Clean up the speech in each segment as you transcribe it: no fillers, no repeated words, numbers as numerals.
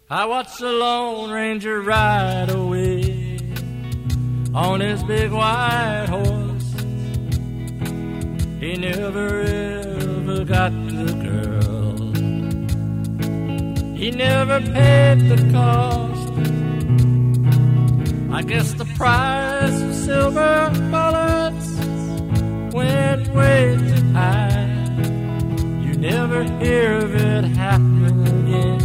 I watched the Lone Ranger ride away on his big white horse. He never ever got the girl. He never paid the cost. I guess the price of silver bullets went way too high. You never hear of it happening again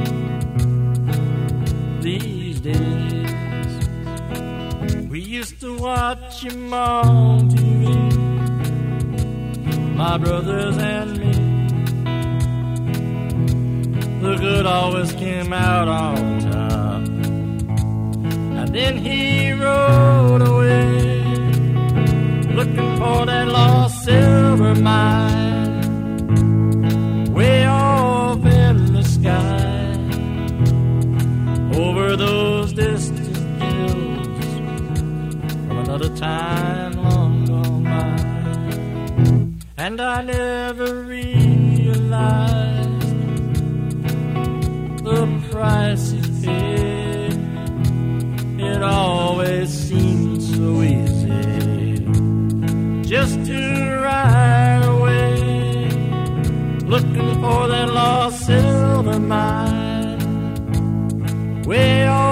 these days. We used to watch him on TV, my brothers and me. The good always came out on top, and then he rode away, looking for that lost silver mine, way off in the sky, over those distant hills from another time long gone by. And I never realized the price he paid. It always seemed so easy just to ride away, looking for that lost silver mine, way off